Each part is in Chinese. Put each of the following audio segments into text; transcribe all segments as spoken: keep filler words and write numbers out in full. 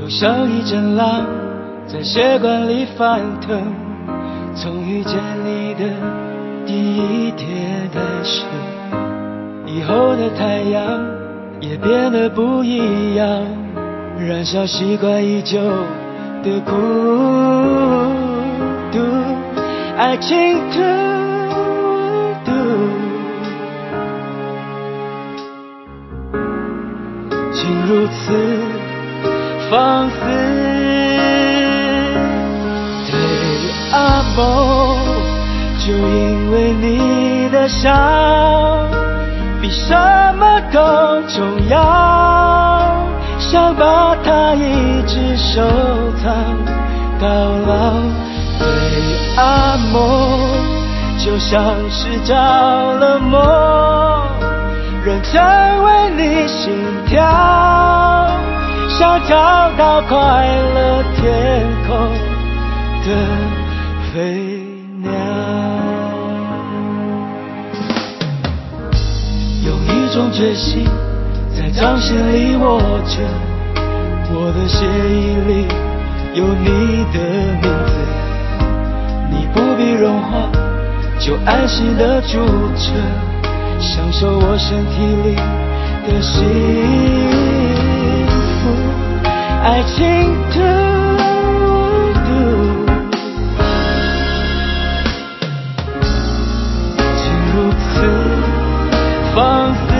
像一阵浪在血管里翻腾，从遇见你的第一天开始，以后的太阳也变得不一样，燃烧习惯已久的孤独，爱情突突，竟如此放肆。对阿梦，就因为你的笑比什么都重要，想把它一直收藏到老。对阿梦，就像是着了魔，认真为你心跳，想找到快乐天空的飞鸟。有一种决心在掌心里握着，我的血液里有你的名字，你不必融化就安心的住着，享受我身体里的幸福。爱情突突，竟如此放肆。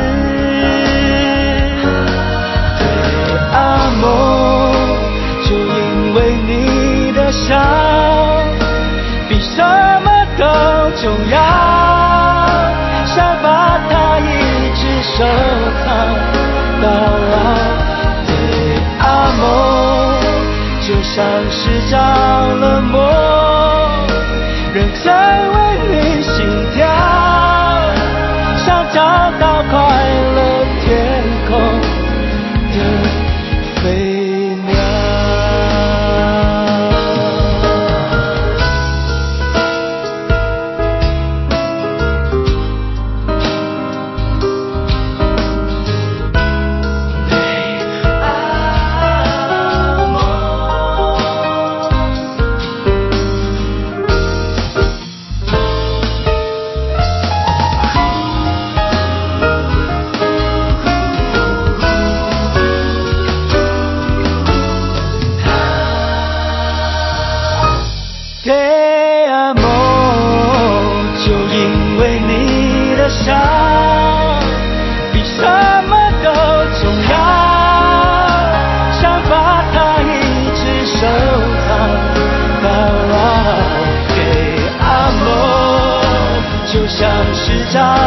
对阿梦，就因为你的笑比什么都重要，想把它一直收藏到老。对阿梦，就像是着了魔，认真为你心跳，想找到快乐天空的飞鸟。对阿梦，就因为你的笑比什么都重要，想把它一直收藏到老。对阿梦，就像是着